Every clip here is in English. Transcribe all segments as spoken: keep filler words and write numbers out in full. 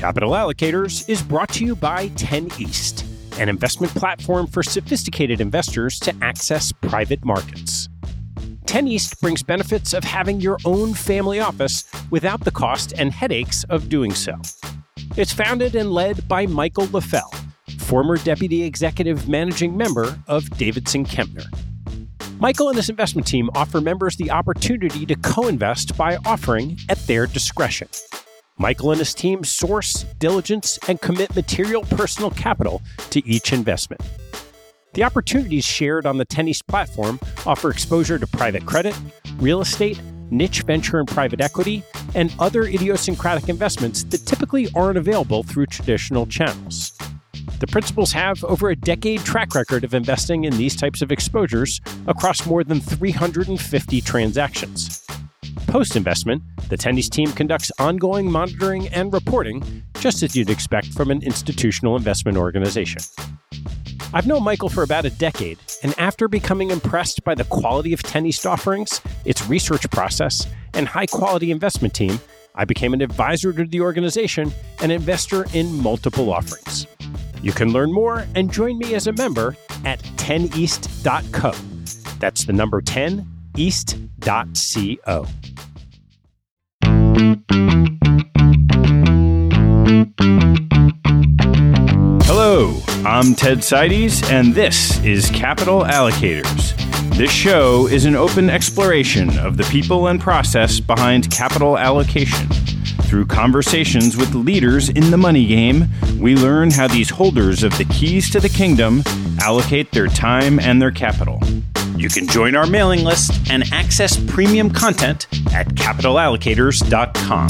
Capital Allocators is brought to you by ten East, an investment platform for sophisticated investors to access private markets. ten East brings benefits of having your own family office without the cost and headaches of doing so. It's founded and led by Michael LaFell, former Deputy Executive Managing Member of Davidson Kempner. Michael and his investment team offer members the opportunity to co-invest by offering at their discretion. Michael and his team source, diligence, and commit material personal capital to each investment. The opportunities shared on the ten East platform offer exposure to private credit, real estate, niche venture and private equity, and other idiosyncratic investments that typically aren't available through traditional channels. The principals have over a decade track record of investing in these types of exposures across more than three hundred fifty transactions. Post-investment, the ten East team conducts ongoing monitoring and reporting, just as you'd expect from an institutional investment organization. I've known Michael for about a decade, and after becoming impressed by the quality of ten East offerings, its research process, and high-quality investment team, I became an advisor to the organization and investor in multiple offerings. You can learn more and join me as a member at ten east dot co. That's the number ten east dot co. Hello, I'm Ted Seides, and this is Capital Allocators. This show is an open exploration of the people and process behind capital allocation. Through conversations with leaders in the money game, we learn how these holders of the keys to the kingdom allocate their time and their capital. You can join our mailing list and access premium content at capital allocators dot com.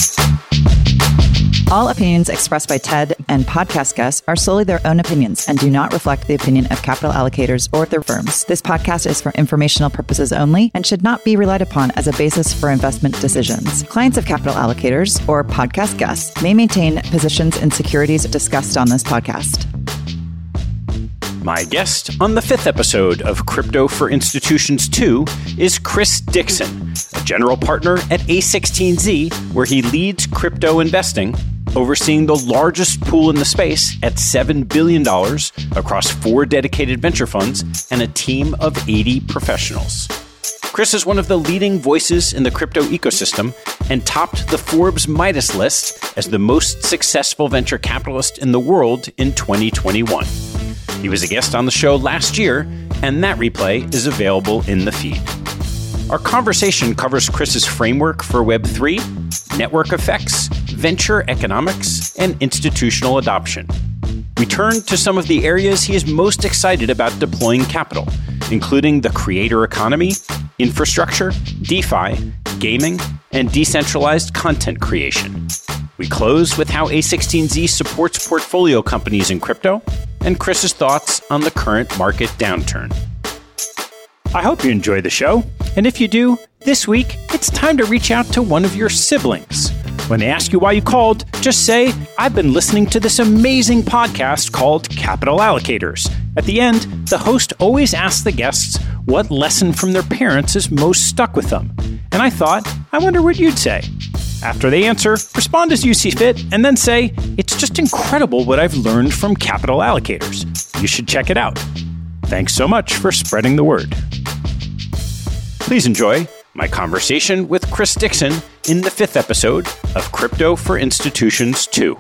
All opinions expressed by Ted and podcast guests are solely their own opinions and do not reflect the opinion of Capital Allocators or their firms. This podcast is for informational purposes only and should not be relied upon as a basis for investment decisions. Clients of Capital Allocators or podcast guests may maintain positions in securities discussed on this podcast. My guest on the fifth episode of Crypto for Institutions two is Chris Dixon, a general partner at A sixteen Z, where he leads crypto investing, overseeing the largest pool in the space at seven billion dollars across four dedicated venture funds and a team of eighty professionals. Chris is one of the leading voices in the crypto ecosystem and topped the Forbes Midas list as the most successful venture capitalist in the world in twenty twenty-one. He was a guest on the show last year, and that replay is available in the feed. Our conversation covers Chris's framework for Web three, network effects, venture economics, and institutional adoption. We turn to some of the areas he is most excited about deploying capital, including the creator economy, infrastructure, DeFi, gaming, and decentralized content creation. We close with how A sixteen Z supports portfolio companies in crypto, and Chris's thoughts on the current market downturn. I hope you enjoy the show, and if you do, this week, it's time to reach out to one of your siblings. When they ask you why you called, just say, I've been listening to this amazing podcast called Capital Allocators. At the end, the host always asks the guests what lesson from their parents is most stuck with them. And I thought, I wonder what you'd say. After they answer, respond as you see fit, and then say, it's just incredible what I've learned from Capital Allocators. You should check it out. Thanks so much for spreading the word. Please enjoy my conversation with Chris Dixon in the fifth episode of Crypto for Institutions two.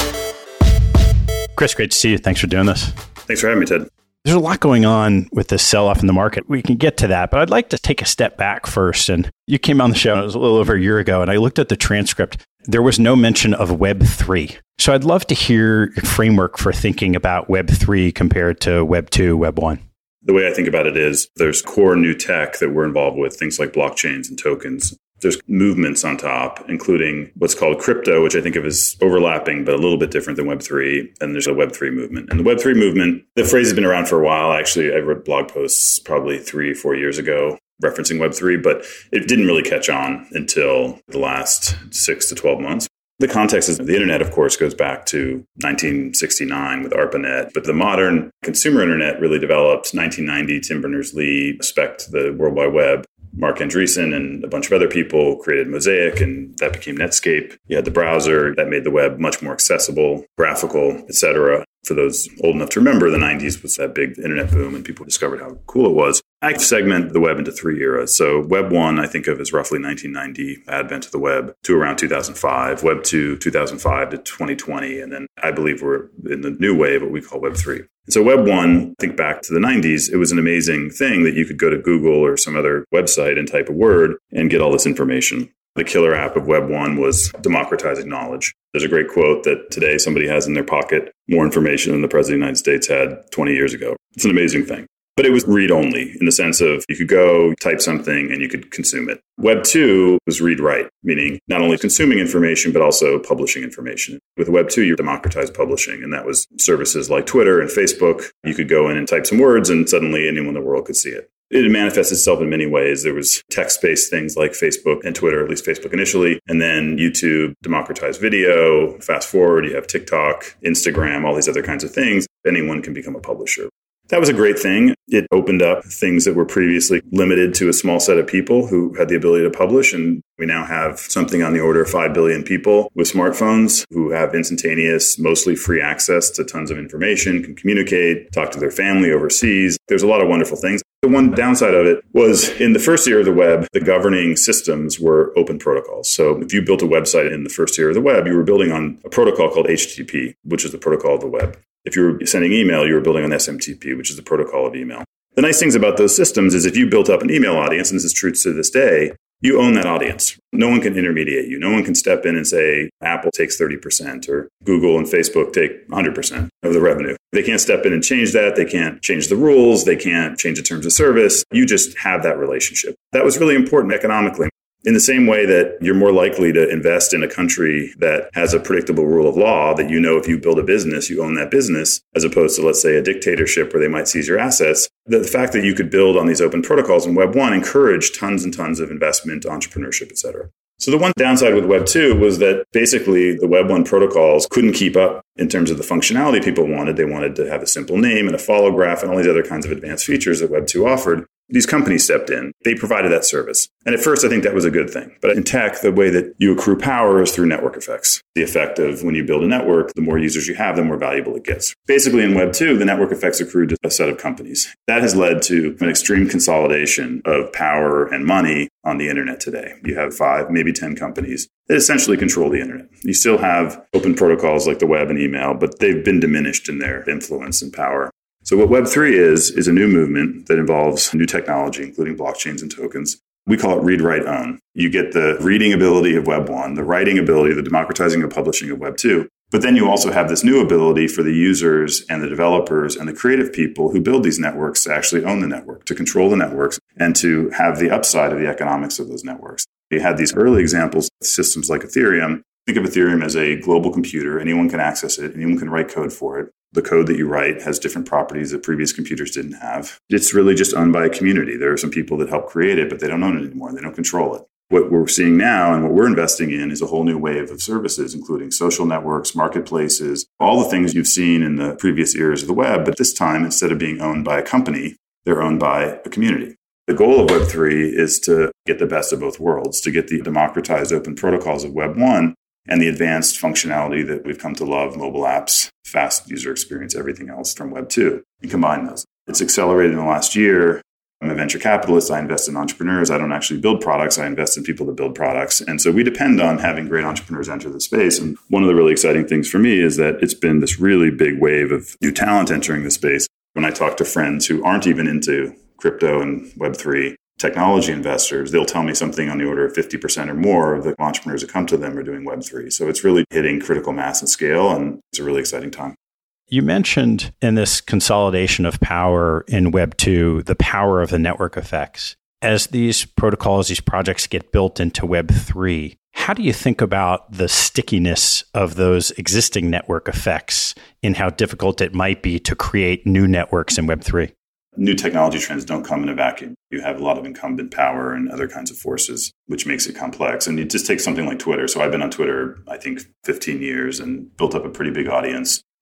Chris, great to see you. Thanks for doing this. Thanks for having me, Ted. There's a lot going on with this sell-off in the market. We can get to that, but I'd like to take a step back first. And you came on the show, it was a little over a year ago, and I looked at the transcript. There was no mention of Web three. So I'd love to hear your framework for thinking about Web three compared to Web two, Web one. The way I think about it is there's core new tech that we're involved with, things like blockchains and tokens. There's movements on top, including what's called crypto, which I think of as overlapping, but a little bit different than Web three. And there's a Web three movement. And the Web three movement, the phrase has been around for a while. Actually, I wrote blog posts probably three, four years ago referencing Web three, but it didn't really catch on until the last six to twelve months. The context is the internet, of course, goes back to nineteen sixty-nine with ARPANET, but the modern consumer internet really developed nineteen ninety. Tim Berners-Lee spec'd the World Wide Web. Mark Andreessen and a bunch of other people created Mosaic, and that became Netscape. You had the browser that made the web much more accessible, graphical, et cetera. For those old enough to remember, the nineties was that big internet boom and people discovered how cool it was. I segment the web into three eras. So Web one, I think of as roughly nineteen ninety, advent of the web, to around two thousand five. Web two, two thousand five to twenty twenty. And then I believe we're in the new wave, what we call Web three. So Web one, think back to the nineties, it was an amazing thing that you could go to Google or some other website and type a word and get all this information. The killer app of Web one was democratizing knowledge. There's a great quote that today somebody has in their pocket more information than the President of the United States had twenty years ago. It's an amazing thing. But it was read-only in the sense of you could go type something and you could consume it. Web two was read-write, meaning not only consuming information, but also publishing information. With Web two, you democratized publishing, and that was services like Twitter and Facebook. You could go in and type some words, and suddenly anyone in the world could see it. It manifests itself in many ways. There was text-based things like Facebook and Twitter, at least Facebook initially, and then YouTube democratized video. Fast forward, you have TikTok, Instagram, all these other kinds of things. Anyone can become a publisher. That was a great thing. It opened up things that were previously limited to a small set of people who had the ability to publish. And we now have something on the order of five billion people with smartphones who have instantaneous, mostly free access to tons of information, can communicate, talk to their family overseas. There's a lot of wonderful things. The one downside of it was in the first year of the web, the governing systems were open protocols. So if you built a website in the first year of the web, you were building on a protocol called H T T P, which is the protocol of the web. If you were sending email, you were building on S M T P, which is the protocol of email. The nice things about those systems is if you built up an email audience, and this is true to this day, you own that audience. No one can intermediate you. No one can step in and say, Apple takes thirty percent or Google and Facebook take one hundred percent of the revenue. They can't step in and change that. They can't change the rules. They can't change the terms of service. You just have that relationship. That was really important economically. In the same way that you're more likely to invest in a country that has a predictable rule of law, that you know if you build a business, you own that business, as opposed to, let's say, a dictatorship where they might seize your assets, the fact that you could build on these open protocols in Web one encouraged tons and tons of investment, entrepreneurship, et cetera. So the one downside with Web two was that basically the Web one protocols couldn't keep up in terms of the functionality people wanted. They wanted to have a simple name and a follow graph and all these other kinds of advanced features that Web two offered. These companies stepped in. They provided that service. And at first, I think that was a good thing. But in tech, the way that you accrue power is through network effects. The effect of when you build a network, the more users you have, the more valuable it gets. Basically, in Web two, the network effects accrue to a set of companies. That has led to an extreme consolidation of power and money on the internet today. You have five, maybe ten companies that essentially control the internet. You still have open protocols like the web and email, but they've been diminished in their influence and power. So what Web three is, is a new movement that involves new technology, including blockchains and tokens. We call it read, write, own. You get the reading ability of Web one, the writing ability, the democratizing of publishing of Web two. But then you also have this new ability for the users and the developers and the creative people who build these networks to actually own the network, to control the networks, and to have the upside of the economics of those networks. You had these early examples of systems like Ethereum. Think of Ethereum as a global computer. Anyone can access it. Anyone can write code for it. The code that you write has different properties that previous computers didn't have. It's really just owned by a community. There are some people that help create it, but they don't own it anymore. They don't control it. What we're seeing now and what we're investing in is a whole new wave of services, including social networks, marketplaces, all the things you've seen in the previous eras of the web. But this time, instead of being owned by a company, they're owned by a community. The goal of Web three is to get the best of both worlds, to get the democratized open protocols of Web one and the advanced functionality that we've come to love, mobile apps, fast user experience, everything else from Web two, and combine those. It's accelerated in the last year. I'm a venture capitalist. I invest in entrepreneurs. I don't actually build products. I invest in people that build products. And so we depend on having great entrepreneurs enter the space. And one of the really exciting things for me is that it's been this really big wave of new talent entering the space. When I talk to friends who aren't even into crypto and Web three, technology investors, they'll tell me something on the order of fifty percent or more of the entrepreneurs that come to them are doing Web three. So it's really hitting critical mass and scale, and it's a really exciting time. You mentioned in this consolidation of power in Web two, the power of the network effects. As these protocols, these projects get built into Web three, how do you think about the stickiness of those existing network effects in how difficult it might be to create new networks in Web three? New technology trends don't come in a vacuum. You have a lot of incumbent power and other kinds of forces, which makes it complex. And you just take something like Twitter. So I've been on Twitter, I think, fifteen years and built up a pretty big audience.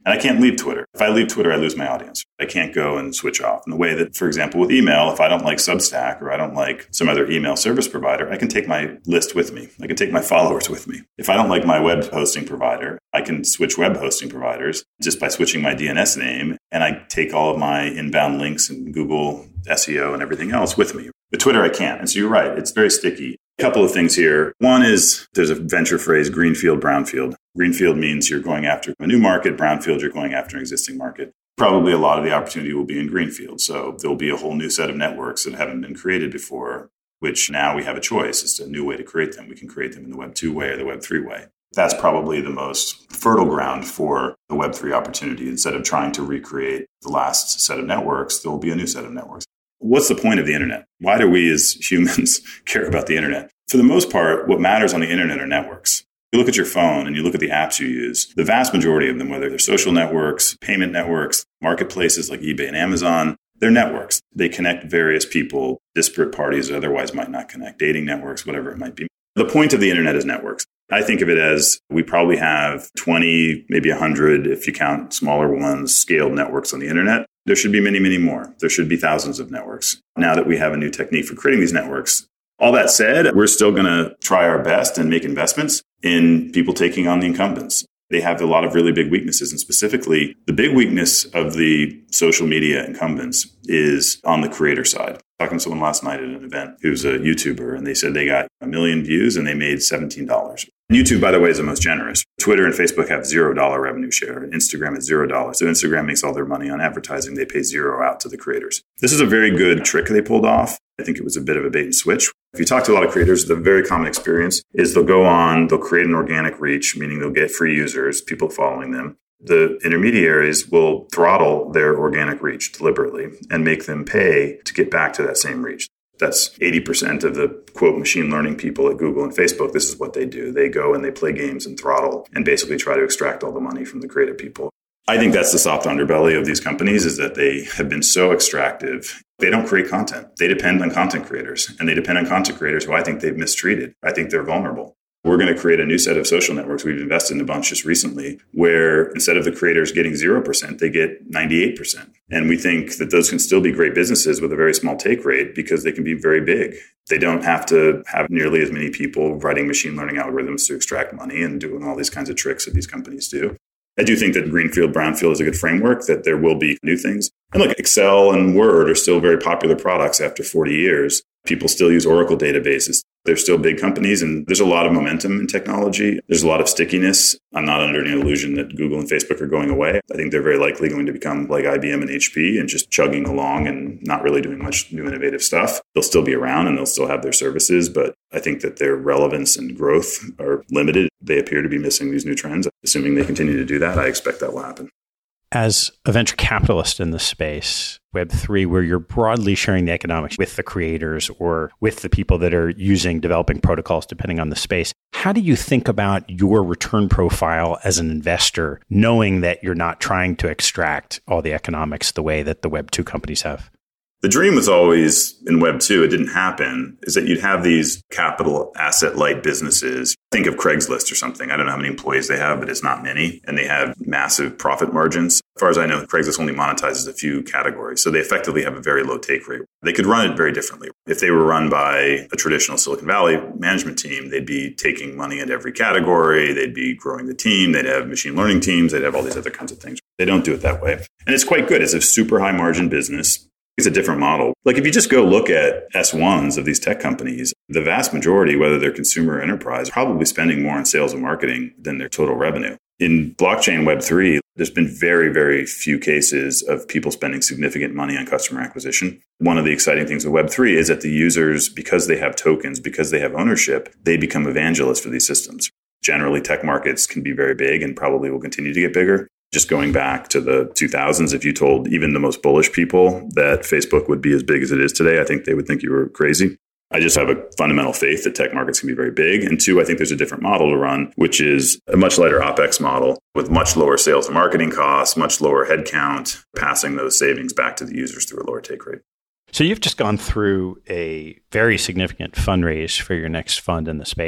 And I can't leave Twitter. If I leave Twitter, I lose my audience. I can't go and switch off. In the way that, for example, with email, if I don't like Substack or I don't like some other email service provider, I can take my list with me. I can take my followers with me. If I don't like my web hosting provider, I can switch web hosting providers just by switching my D N S name. And I take all of my inbound links and Google S E O and everything else with me. With Twitter, I can't. And so you're right. It's very sticky. A couple of things here. One is there's a venture phrase, greenfield, brownfield. Greenfield means you're going after a new market. Brownfield, you're going after an existing market. Probably a lot of the opportunity will be in greenfield. So there'll be a whole new set of networks that haven't been created before, which now we have a choice. It's a new way to create them. We can create them in the Web two way or the Web three way. That's probably the most fertile ground for the Web three opportunity. Instead of trying to recreate the last set of networks, there will be a new set of networks. What's the point of the internet? Why do we as humans care about the internet? For the most part, what matters on the internet are networks. You look at your phone and you look at the apps you use, the vast majority of them, whether they're social networks, payment networks, marketplaces like eBay and Amazon, they're networks. They connect various people, disparate parties that otherwise might not connect, dating networks, whatever it might be. The point of the internet is networks. I think of it as we probably have twenty, maybe one hundred, if you count smaller ones, scaled networks on the internet. There should be many, many more. There should be thousands of networks. Now that we have a new technique for creating these networks, all that said, we're still going to try our best and make investments in people taking on the incumbents. They have a lot of really big weaknesses. And specifically, the big weakness of the social media incumbents is on the creator side. Talking to someone last night at an event who's a YouTuber, and they said they got a million views and they made seventeen dollars. YouTube, by the way, is the most generous. Twitter and Facebook have zero dollar revenue share. Instagram is zero dollars. So Instagram makes all their money on advertising. They pay zero out to the creators. This is a very good trick they pulled off. I think it was a bit of a bait and switch. If you talk to a lot of creators, the very common experience is they'll go on, they'll create an organic reach, meaning they'll get free users, people following them. The intermediaries will throttle their organic reach deliberately and make them pay to get back to that same reach. That's eighty percent of the, quote, machine learning people at Google and Facebook. This is what they do. They go and they play games and throttle and basically try to extract all the money from the creative people. I think that's the soft underbelly of these companies, is that they have been so extractive. They don't create content. They depend on content creators, and they depend on content creators who I think they've mistreated. I think they're vulnerable. We're going to create a new set of social networks. We've invested in a bunch just recently where instead of the creators getting zero percent, they get ninety-eight percent. And we think that those can still be great businesses with a very small take rate because they can be very big. They don't have to have nearly as many people writing machine learning algorithms to extract money and doing all these kinds of tricks that these companies do. I do think that greenfield, brownfield is a good framework, that there will be new things. And look, Excel and Word are still very popular products after forty years. People still use Oracle databases. They're still big companies, and there's a lot of momentum in technology. There's a lot of stickiness. I'm not under any illusion that Google and Facebook are going away. I think they're very likely going to become like I B M and H P and just chugging along and not really doing much new innovative stuff. They'll still be around and they'll still have their services, but I think that their relevance and growth are limited. They appear to be missing these new trends. Assuming they continue to do that, I expect that will happen. As a venture capitalist in the space, Web three, where you're broadly sharing the economics with the creators or with the people that are using developing protocols, depending on the space, how do you think about your return profile as an investor, knowing that you're not trying to extract all the economics the way that the Web two companies have? The dream was always in Web two, it didn't happen, is that you'd have these capital asset light businesses. Think of Craigslist or something. I don't know how many employees they have, but it's not many. And they have massive profit margins. As far as I know, Craigslist only monetizes a few categories. So they effectively have a very low take rate. They could run it very differently. If they were run by a traditional Silicon Valley management team, they'd be taking money into every category. They'd be growing the team. They'd have machine learning teams. They'd have all these other kinds of things. They don't do it that way. And it's quite good. It's a super high margin business. It's a different model. Like if you just go look at S ones of these tech companies, the vast majority, whether they're consumer or enterprise, are probably spending more on sales and marketing than their total revenue. In blockchain Web three, there's been very, very few cases of people spending significant money on customer acquisition. One of the exciting things with Web three is that the users, because they have tokens, because they have ownership, they become evangelists for these systems. Generally, tech markets can be very big and probably will continue to get bigger. Just going back to the two thousands, if you told even the most bullish people that Facebook would be as big as it is today, I think they would think you were crazy. I just have a fundamental faith that tech markets can be very big. And two, I think there's a different model to run, which is a much lighter OpEx model with much lower sales and marketing costs, much lower headcount, passing those savings back to the users through a lower take rate. So you've just gone through a very significant fundraise for your next fund in the space.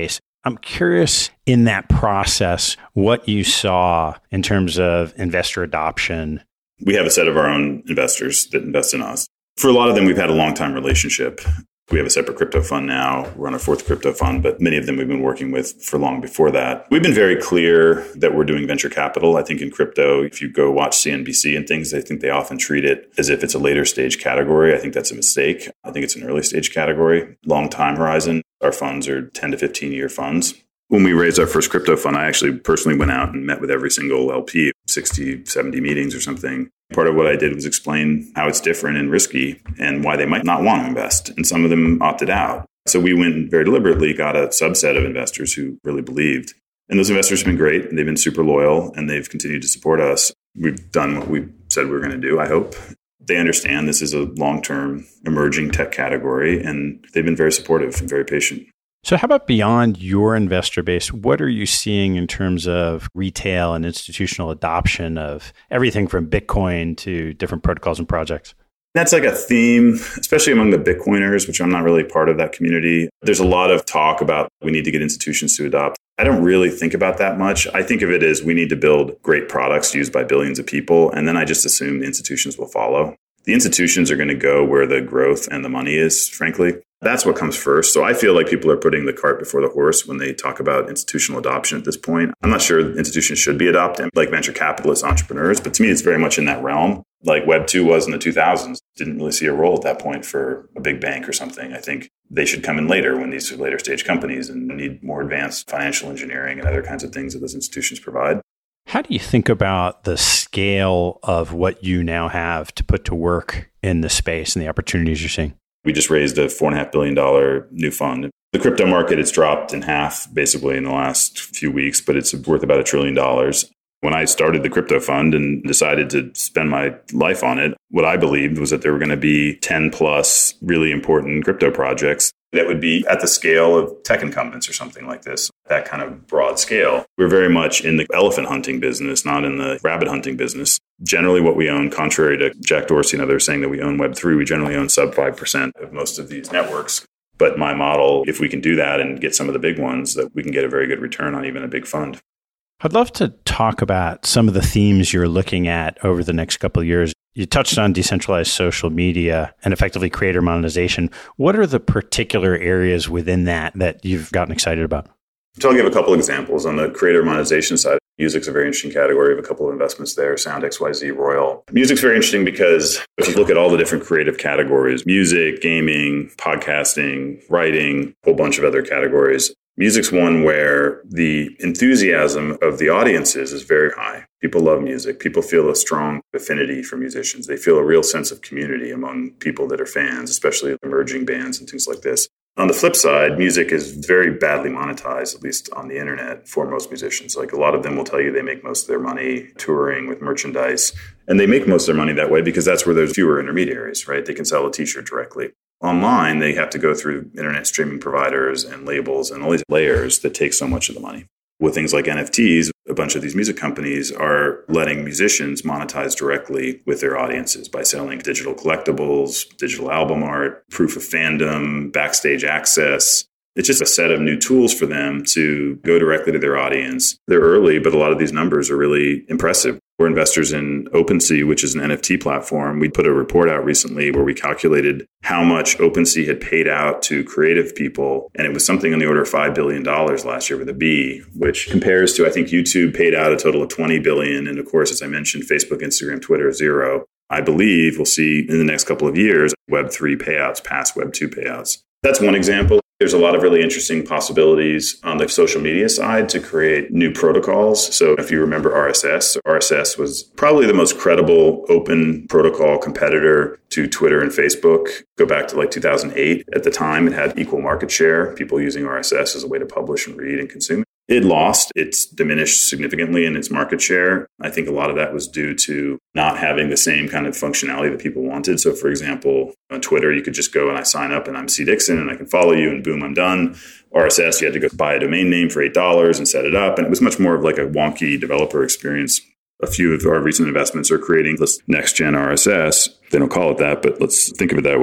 I'm curious in that process, what you saw in terms of investor adoption. We have a set of our own investors that invest in us. For a lot of them, we've had a long time relationship. We have a separate crypto fund now. We're on our fourth crypto fund, but many of them we've been working with for long before that. We've been very clear that we're doing venture capital. I think in crypto, if you go watch C N B C and things, I think they often treat it as if it's a later stage category. I think that's a mistake. I think it's an early stage category, long time horizon. Our funds are ten to fifteen year funds. When we raised our first crypto fund, I actually personally went out and met with every single L P, sixty, seventy meetings or something. Part of what I did was explain how it's different and risky and why they might not want to invest. And some of them opted out. So we went and very deliberately got a subset of investors who really believed. And those investors have been great. They've been super loyal and they've continued to support us. We've done what we said we were going to do, I hope. They understand this is a long-term emerging tech category and they've been very supportive and very patient. So how about beyond your investor base? What are you seeing in terms of retail and institutional adoption of everything from Bitcoin to different protocols and projects? That's like a theme, especially among the Bitcoiners, which I'm not really part of that community. There's a lot of talk about we need to get institutions to adopt. I don't really think about that much. I think of it as we need to build great products used by billions of people. And then I just assume the institutions will follow. The institutions are going to go where the growth and the money is, frankly. That's what comes first. So I feel like people are putting the cart before the horse when they talk about institutional adoption at this point. I'm not sure institutions should be adopting like venture capitalists, entrepreneurs, but to me, it's very much in that realm. Like Web two was in the two thousands. Didn't really see a role at that point for a big bank or something. I think they should come in later when these are later stage companies and need more advanced financial engineering and other kinds of things that those institutions provide. How do you think about the scale of what you now have to put to work in the space and the opportunities you're seeing? We just raised a four point five billion dollars new fund. The crypto market, it's dropped in half basically in the last few weeks, but it's worth about a trillion dollars. When I started the crypto fund and decided to spend my life on it, what I believed was that there were going to be ten plus really important crypto projects that would be at the scale of tech incumbents or something like this, that kind of broad scale. We're very much in the elephant hunting business, not in the rabbit hunting business. Generally what we own, contrary to Jack Dorsey and others saying that we own Web three, we generally own sub five percent of most of these networks. But my model, if we can do that and get some of the big ones, that we can get a very good return on even a big fund. I'd love to talk about some of the themes you're looking at over the next couple of years. You touched on decentralized social media and effectively creator monetization. What are the particular areas within that that you've gotten excited about? So I'll give a couple of examples. On the creator monetization side, music's a very interesting category. We have a couple of investments there, Sound X Y Z, Royal. Music's very interesting because if you look at all the different creative categories, music, gaming, podcasting, writing, a whole bunch of other categories, music's one where the enthusiasm of the audiences is very high. People love music. People feel a strong affinity for musicians. They feel a real sense of community among people that are fans, especially emerging bands and things like this. On the flip side, music is very badly monetized, at least on the internet, for most musicians. Like a lot of them will tell you they make most of their money touring with merchandise. And they make most of their money that way because that's where there's fewer intermediaries, right? They can sell a t-shirt directly. Online, they have to go through internet streaming providers and labels and all these layers that take so much of the money. With things like N F Ts, a bunch of these music companies are letting musicians monetize directly with their audiences by selling digital collectibles, digital album art, proof of fandom, backstage access. It's just a set of new tools for them to go directly to their audience. They're early, but a lot of these numbers are really impressive. We're investors in OpenSea, which is an N F T platform. We put a report out recently where we calculated how much OpenSea had paid out to creative people. And it was something on the order of five billion dollars last year with a B, which compares to, I think, YouTube paid out a total of twenty billion dollars. And of course, as I mentioned, Facebook, Instagram, Twitter, zero. I believe we'll see in the next couple of years, Web three payouts pass Web two payouts. That's one example. There's a lot of really interesting possibilities on the social media side to create new protocols. So if you remember R S S, R S S was probably the most credible open protocol competitor to Twitter and Facebook. Go back to like two thousand eight. At the time, it had equal market share, people using R S S as a way to publish and read and consume. It lost. It's diminished significantly in its market share. I think a lot of that was due to not having the same kind of functionality that people wanted. So, for example, on Twitter, you could just go and I sign up and I'm C. Dixon and I can follow you and boom, I'm done. R S S, you had to go buy a domain name for eight dollars and set it up. And it was much more of like a wonky developer experience. A few of our recent investments are creating this next-gen R S S. They don't call it that, but let's think of it that way.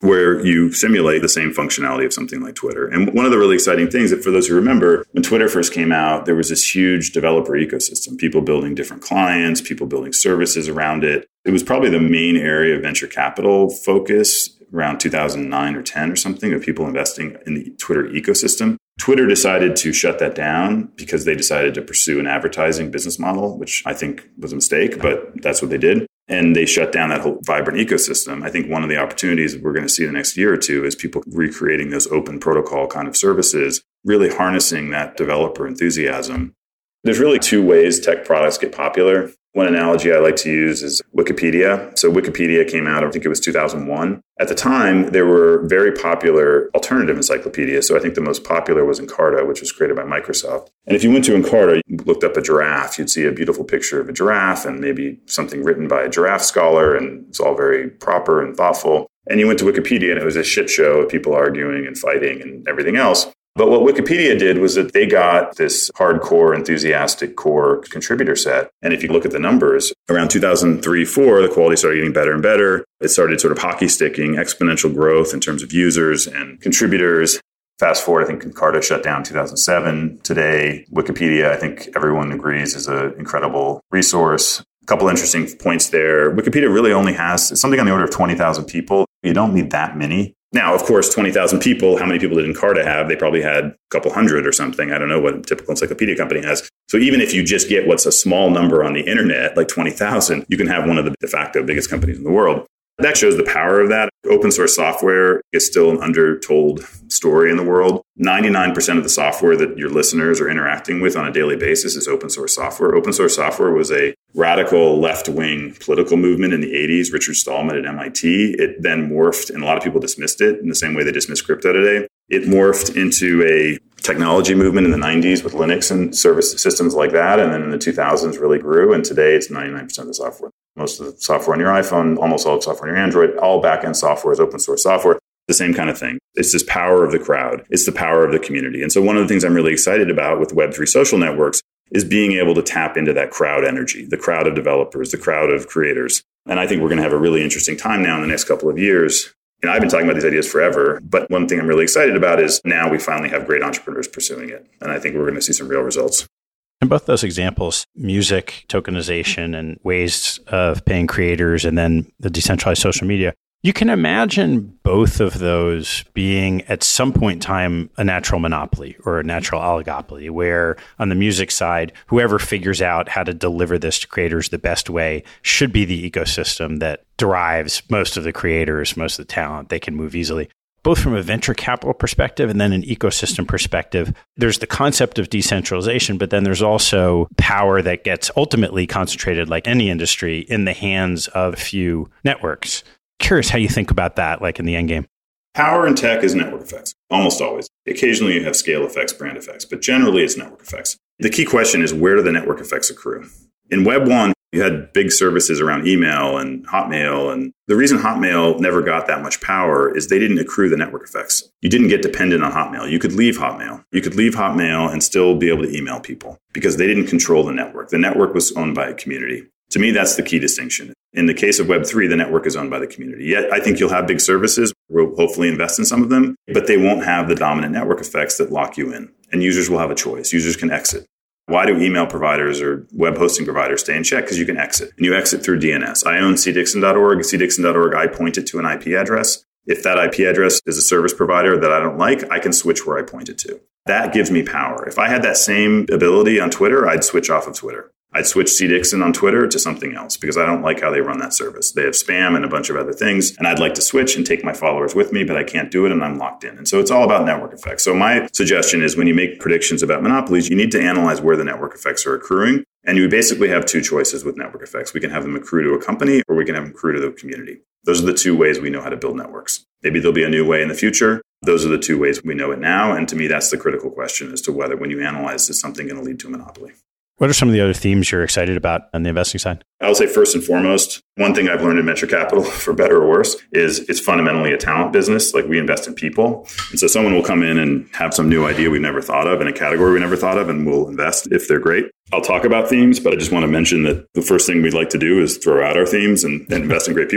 where you simulate the same functionality of something like Twitter. And one of the really exciting things that for those who remember, when Twitter first came out, there was this huge developer ecosystem, people building different clients, people building services around it. It was probably the main area of venture capital focus around two thousand nine or ten or something, of people investing in the Twitter ecosystem. Twitter decided to shut that down because they decided to pursue an advertising business model, which I think was a mistake, but that's what they did. And they shut down that whole vibrant ecosystem. I think one of the opportunities we're going to see the next year or two is people recreating those open protocol kind of services, really harnessing that developer enthusiasm. There's really two ways tech products get popular. One analogy I like to use is Wikipedia. So Wikipedia came out, I think it was two thousand one. At the time, there were very popular alternative encyclopedias. So I think the most popular was Encarta, which was created by Microsoft. And if you went to Encarta, you looked up a giraffe, you'd see a beautiful picture of a giraffe and maybe something written by a giraffe scholar, and it's all very proper and thoughtful. And you went to Wikipedia and it was a shit show of people arguing and fighting and everything else. But what Wikipedia did was that they got this hardcore, enthusiastic core contributor set. And if you look at the numbers, around two thousand three, four, the quality started getting better and better. It started sort of hockey sticking, exponential growth in terms of users and contributors. Fast forward, I think Encarta shut down two thousand seven. Today, Wikipedia, I think everyone agrees, is an incredible resource. A couple interesting points there. Wikipedia really only has something on the order of twenty thousand people. You don't need that many. Now, of course, twenty thousand people, how many people did Encarta have? They probably had a couple hundred or something. I don't know what a typical encyclopedia company has. So even if you just get what's a small number on the internet, like twenty thousand, you can have one of the de facto biggest companies in the world. That shows the power of that. Open source software is still an undertold story in the world. ninety-nine percent of the software that your listeners are interacting with on a daily basis is open source software. Open source software was a radical left-wing political movement in the eighties. Richard Stallman at M I T. It then morphed, and a lot of people dismissed it in the same way they dismiss crypto today. It morphed into a technology movement in the nineties with Linux and service systems like that. And then in the two thousands really grew. And today it's ninety-nine percent of the software. Most of the software on your iPhone, almost all the software on your Android, all back-end software is open source software. The same kind of thing. It's this power of the crowd. It's the power of the community. And so one of the things I'm really excited about with Web three social networks is being able to tap into that crowd energy, the crowd of developers, the crowd of creators. And I think we're going to have a really interesting time now in the next couple of years. You know, I've been talking about these ideas forever, but one thing I'm really excited about is now we finally have great entrepreneurs pursuing it. And I think we're going to see some real results. In both those examples, music, tokenization, and ways of paying creators, and then the decentralized social media, you can imagine both of those being at some point in time a natural monopoly or a natural oligopoly, where on the music side, whoever figures out how to deliver this to creators the best way should be the ecosystem that derives most of the creators, most of the talent. They can move easily. Both from a venture capital perspective and then an ecosystem perspective, there's the concept of decentralization, but then there's also power that gets ultimately concentrated, like any industry, in the hands of a few networks. Curious how you think about that, like in the end game. Power in tech is network effects, almost always. Occasionally you have scale effects, brand effects, but generally it's network effects. The key question is, where do the network effects accrue? In Web one, you had big services around email and Hotmail. And the reason Hotmail never got that much power is they didn't accrue the network effects. You didn't get dependent on Hotmail. You could leave Hotmail. You could leave Hotmail and still be able to email people because they didn't control the network. The network was owned by a community. To me, that's the key distinction. In the case of Web three, the network is owned by the community. Yet, I think you'll have big services. We'll hopefully invest in some of them, but they won't have the dominant network effects that lock you in. And users will have a choice. Users can exit. Why do email providers or web hosting providers stay in check? Because you can exit. And you exit through D N S. I own c dixon dot org. c dixon dot org, I point it to an I P address. If that I P address is a service provider that I don't like, I can switch where I point it to. That gives me power. If I had that same ability on Twitter, I'd switch off of Twitter. I'd switch cDixon on Twitter to something else because I don't like how they run that service. They have spam and a bunch of other things, and I'd like to switch and take my followers with me, but I can't do it and I'm locked in. And so it's all about network effects. So my suggestion is when you make predictions about monopolies, you need to analyze where the network effects are accruing. And you basically have two choices with network effects. We can have them accrue to a company or we can have them accrue to the community. Those are the two ways we know how to build networks. Maybe there'll be a new way in the future. Those are the two ways we know it now. And to me, that's the critical question as to whether when you analyze, is something going to lead to a monopoly? What are some of the other themes you're excited about on the investing side? I'll say first and foremost, one thing I've learned in venture capital, for better or worse, is it's fundamentally a talent business. Like we invest in people. And so someone will come in and have some new idea we've never thought of in a category we never thought of, and we'll invest if they're great. I'll talk about themes, but I just want to mention that the first thing we'd like to do is throw out our themes and, and invest in great people.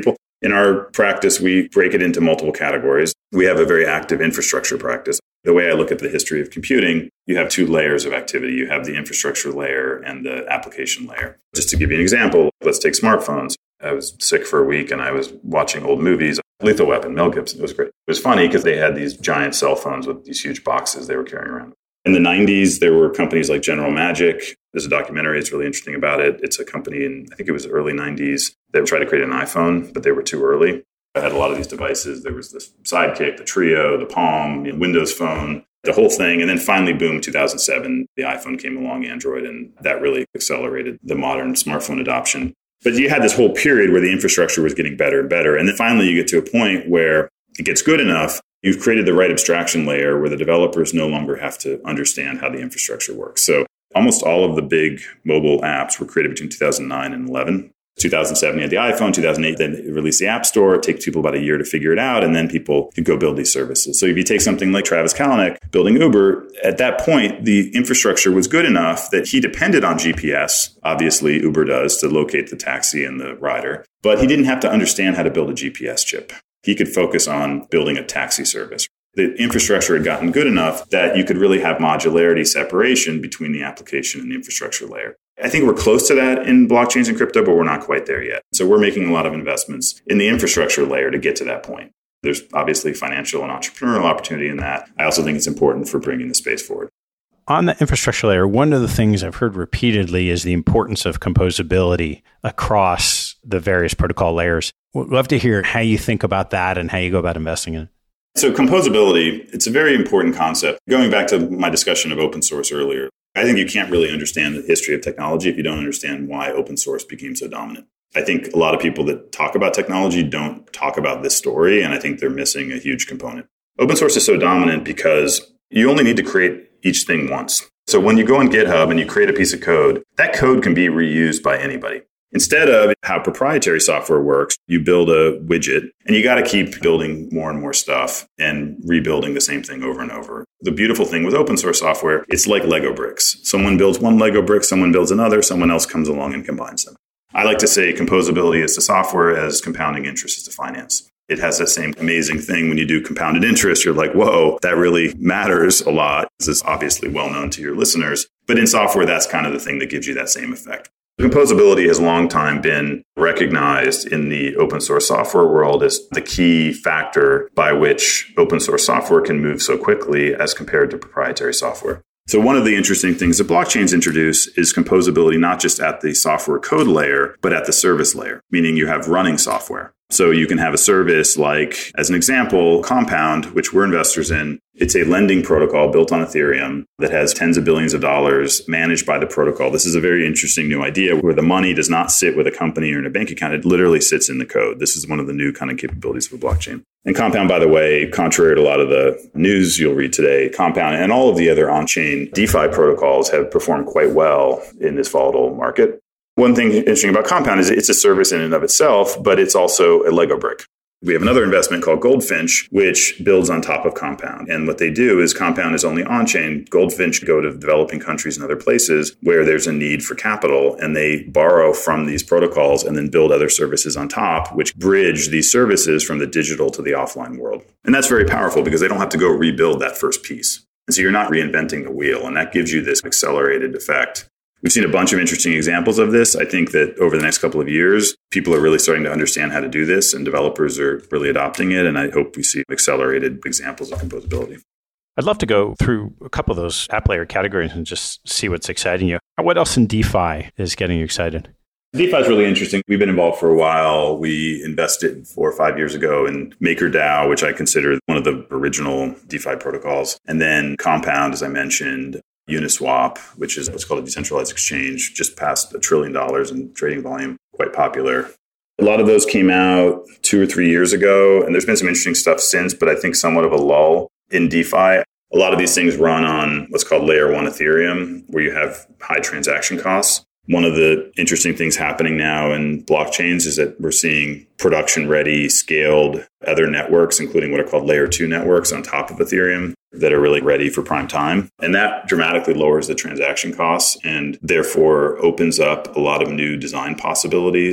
In our practice, we break it into multiple categories. We have a very active infrastructure practice. The way I look at the history of computing, you have two layers of activity. You have the infrastructure layer and the application layer. Just to give you an example, let's take smartphones. I was sick for a week and I was watching old movies. Lethal Weapon, Mel Gibson. It was great. It was funny because they had these giant cell phones with these huge boxes they were carrying around. In the nineties, there were companies like General Magic. There's a documentary. It's really interesting about it. It's a company in, I think it was the early nineties. They tried to create an iPhone, but they were too early. I had a lot of these devices. There was the Sidekick, the Trio, the Palm, the Windows Phone, the whole thing. And then finally, boom, two thousand seven, the iPhone came along, Android, and that really accelerated the modern smartphone adoption. But you had this whole period where the infrastructure was getting better and better. And then finally, you get to a point where it gets good enough. You've created the right abstraction layer where the developers no longer have to understand how the infrastructure works. So almost all of the big mobile apps were created between two thousand nine and eleven. two thousand seven, you had the iPhone. two thousand eight, then it released the App Store. It takes people about a year to figure it out. And then people could go build these services. So if you take something like Travis Kalanick building Uber, at that point, the infrastructure was good enough that he depended on G P S. Obviously, Uber does to locate the taxi and the rider. But he didn't have to understand how to build a G P S chip. He could focus on building a taxi service. The infrastructure had gotten good enough that you could really have modularity separation between the application and the infrastructure layer. I think we're close to that in blockchains and crypto, but we're not quite there yet. So we're making a lot of investments in the infrastructure layer to get to that point. There's obviously financial and entrepreneurial opportunity in that. I also think it's important for bringing the space forward. On the infrastructure layer, one of the things I've heard repeatedly is the importance of composability across the various protocol layers. We'd love to hear how you think about that and how you go about investing in it. So composability, it's a very important concept. Going back to my discussion of open source earlier, I think you can't really understand the history of technology if you don't understand why open source became so dominant. I think a lot of people that talk about technology don't talk about this story, and I think they're missing a huge component. Open source is so dominant because you only need to create each thing once. So when you go on GitHub and you create a piece of code, that code can be reused by anybody. Instead of how proprietary software works, you build a widget and you got to keep building more and more stuff and rebuilding the same thing over and over. The beautiful thing with open source software, it's like Lego bricks. Someone builds one Lego brick, someone builds another, someone else comes along and combines them. I like to say composability is to software as compounding interest is to finance. It has that same amazing thing when you do compounded interest. You're like, whoa, that really matters a lot. This is obviously well known to your listeners. But in software, that's kind of the thing that gives you that same effect. Composability has long time been recognized in the open source software world as the key factor by which open source software can move so quickly as compared to proprietary software. So one of the interesting things that blockchains introduce is composability, not just at the software code layer, but at the service layer, meaning you have running software. So you can have a service like, as an example, Compound, which we're investors in. It's a lending protocol built on Ethereum that has tens of billions of dollars managed by the protocol. This is a very interesting new idea where the money does not sit with a company or in a bank account. It literally sits in the code. This is one of the new kind of capabilities of a blockchain. And Compound, by the way, contrary to a lot of the news you'll read today, Compound and all of the other on-chain DeFi protocols have performed quite well in this volatile market. One thing interesting about Compound is it's a service in and of itself, but it's also a Lego brick. We have another investment called Goldfinch, which builds on top of Compound. And what they do is Compound is only on-chain. Goldfinch go to developing countries and other places where there's a need for capital, and they borrow from these protocols and then build other services on top, which bridge these services from the digital to the offline world. And that's very powerful because they don't have to go rebuild that first piece. And so you're not reinventing the wheel, and that gives you this accelerated effect. We've seen a bunch of interesting examples of this. I think that over the next couple of years, people are really starting to understand how to do this, and developers are really adopting it. And I hope we see accelerated examples of composability. I'd love to go through a couple of those app layer categories and just see what's exciting you. What else in DeFi is getting you excited? DeFi is really interesting. We've been involved for a while. We invested four or five years ago in MakerDAO, which I consider one of the original DeFi protocols. And then Compound, as I mentioned. Uniswap, which is what's called a decentralized exchange, just passed a trillion dollars in trading volume, quite popular. A lot of those came out two or three years ago, and there's been some interesting stuff since, but I think somewhat of a lull in DeFi. A lot of these things run on what's called layer one Ethereum, where you have high transaction costs. One of the interesting things happening now in blockchains is that we're seeing production-ready, scaled other networks, including what are called layer two networks on top of Ethereum that are really ready for prime time. And that dramatically lowers the transaction costs and therefore opens up a lot of new design possibilities.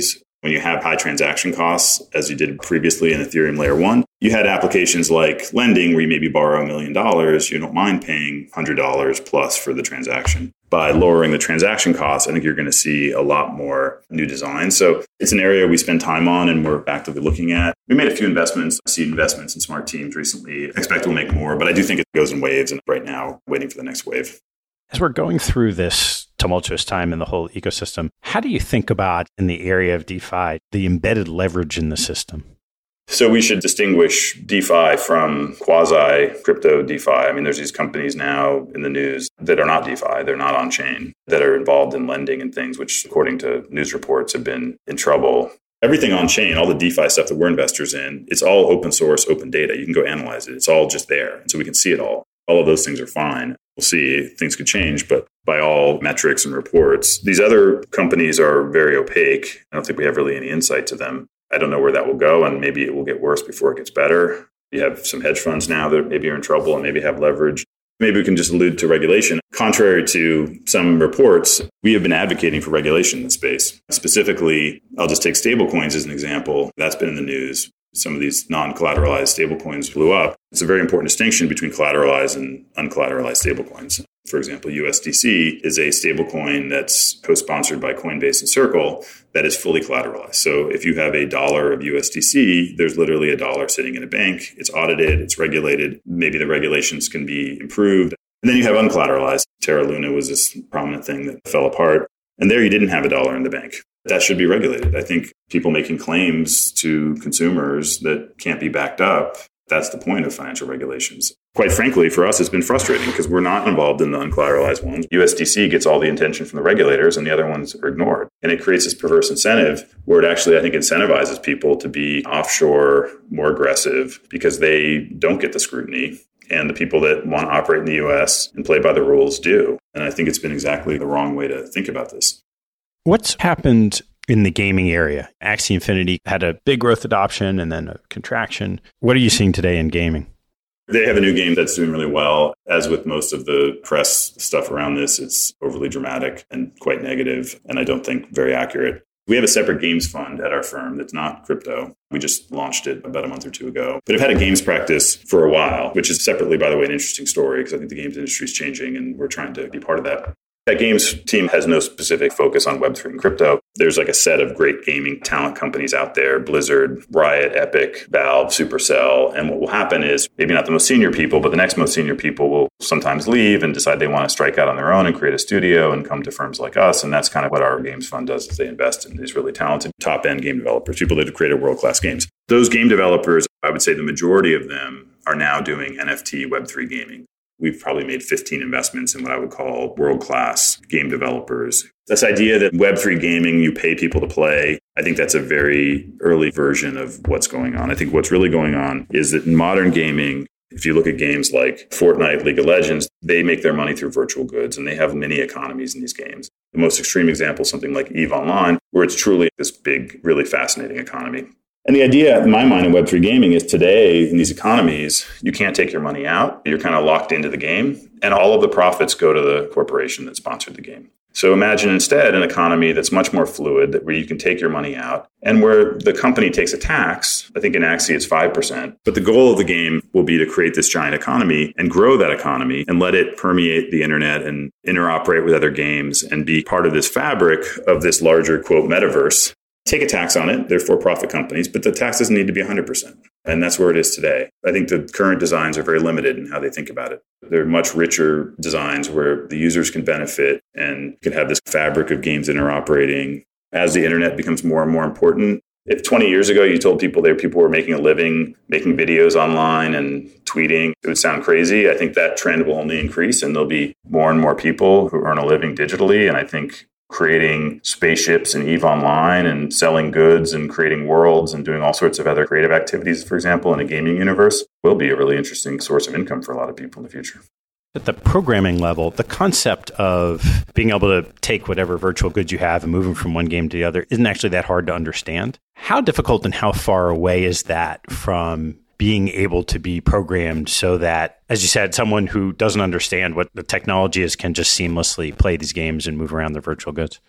When you have high transaction costs, as you did previously in Ethereum Layer one, you had applications like lending where you maybe borrow a million dollars. You don't mind paying one hundred dollars plus for the transaction. By lowering the transaction costs, I think you're going to see a lot more new designs. So it's an area we spend time on and we're actively looking at. We made a few investments, seed investments in smart teams recently. I expect we'll make more, but I do think it goes in waves. And right now, waiting for the next wave. As we're going through this tumultuous time in the whole ecosystem, how do you think about, in the area of DeFi, the embedded leverage in the system? So we should distinguish DeFi from quasi-crypto DeFi. I mean, there's these companies now in the news that are not DeFi. They're not on-chain, that are involved in lending and things, which, according to news reports, have been in trouble. Everything on-chain, all the DeFi stuff that we're investors in, it's all open source, open data. You can go analyze it. It's all just there. And so we can see it all. All of those things are fine. We'll see. Things could change, but by all metrics and reports, these other companies are very opaque. I don't think we have really any insight to them. I don't know where that will go, and maybe it will get worse before it gets better. You have some hedge funds now that maybe are in trouble and maybe have leverage. Maybe we can just allude to regulation. Contrary to some reports, we have been advocating for regulation in the space. Specifically, I'll just take stablecoins as an example. That's been in the news. Some of these non-collateralized stablecoins blew up. It's a very important distinction between collateralized and uncollateralized stablecoins. For example, U S D C is a stablecoin that's co-sponsored by Coinbase and Circle that is fully collateralized. So if you have a dollar of U S D C, there's literally a dollar sitting in a bank. It's audited, it's regulated. Maybe the regulations can be improved. And then you have uncollateralized. Terra Luna was this prominent thing that fell apart. And there you didn't have a dollar in the bank. That should be regulated. I think people making claims to consumers that can't be backed up, that's the point of financial regulations. Quite frankly, for us, it's been frustrating because we're not involved in the uncollateralized ones. U S D C gets all the attention from the regulators and the other ones are ignored. And it creates this perverse incentive where it actually, I think, incentivizes people to be offshore, more aggressive because they don't get the scrutiny. And the people that want to operate in the U S and play by the rules do. And I think it's been exactly the wrong way to think about this. What's happened in the gaming area? Axie Infinity had a big growth adoption and then a contraction. What are you seeing today in gaming? They have a new game that's doing really well. As with most of the press stuff around this, it's overly dramatic and quite negative, and I don't think very accurate. We have a separate games fund at our firm that's not crypto. We just launched it about a month or two ago. But I've had a games practice for a while, which is separately, by the way, an interesting story because I think the games industry is changing and we're trying to be part of that. That games team has no specific focus on Web three and crypto. There's like a set of great gaming talent companies out there, Blizzard, Riot, Epic, Valve, Supercell. And what will happen is maybe not the most senior people, but the next most senior people will sometimes leave and decide they want to strike out on their own and create a studio and come to firms like us. And that's kind of what our games fund does is they invest in these really talented top-end game developers, people that have created world-class games. Those game developers, I would say the majority of them are now doing N F T Web three gaming. We've probably made fifteen investments in what I would call world-class game developers. This idea that Web three gaming, you pay people to play, I think that's a very early version of what's going on. I think what's really going on is that in modern gaming, if you look at games like Fortnite, League of Legends, they make their money through virtual goods and they have many economies in these games. The most extreme example, something like EVE Online, where it's truly this big, really fascinating economy. And the idea in my mind in Web three gaming is today in these economies, you can't take your money out. You're kind of locked into the game and all of the profits go to the corporation that sponsored the game. So imagine instead an economy that's much more fluid, that where you can take your money out and where the company takes a tax. I think in Axie it's five percent. But the goal of the game will be to create this giant economy and grow that economy and let it permeate the internet and interoperate with other games and be part of this fabric of this larger, quote, metaverse. Take a tax on it. They're for-profit companies, but the tax doesn't need to be one hundred percent. And that's where it is today. I think the current designs are very limited in how they think about it. They're much richer designs where the users can benefit and can have this fabric of games interoperating. As the internet becomes more and more important, if twenty years ago you told people there people were making a living, making videos online and tweeting, it would sound crazy. I think that trend will only increase and there'll be more and more people who earn a living digitally. And I think creating spaceships and EVE Online and selling goods and creating worlds and doing all sorts of other creative activities, for example, in a gaming universe, will be a really interesting source of income for a lot of people in the future. At the programming level, the concept of being able to take whatever virtual goods you have and move them from one game to the other isn't actually that hard to understand. How difficult and how far away is that from being able to be programmed so that, as you said, someone who doesn't understand what the technology is can just seamlessly play these games and move around their virtual goods?